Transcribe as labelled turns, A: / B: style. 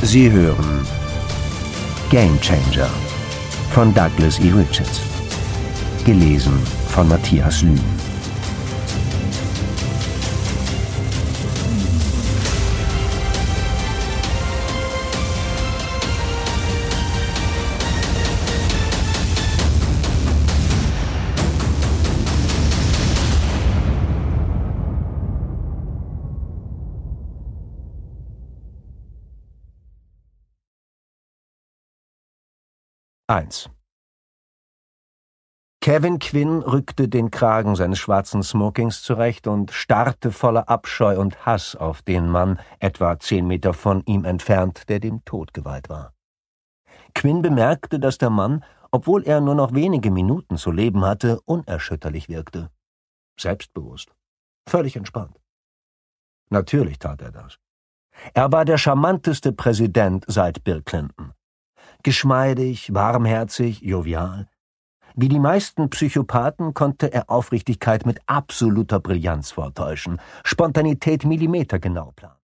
A: Sie hören Game Changer von Douglas E. Richards. Gelesen von Matthias Lühm. Kevin Quinn rückte den Kragen seines schwarzen Smokings zurecht und starrte voller Abscheu und Hass auf den Mann, etwa 10 Meter von ihm entfernt, der dem Tod geweiht war. Quinn bemerkte, dass der Mann, obwohl er nur noch wenige Minuten zu leben hatte, unerschütterlich wirkte. Selbstbewusst, völlig entspannt. Natürlich tat er das. Er war der charmanteste Präsident seit Bill Clinton. Geschmeidig, warmherzig, jovial. Wie die meisten Psychopathen konnte er Aufrichtigkeit mit absoluter Brillanz vortäuschen, Spontanität millimetergenau planen.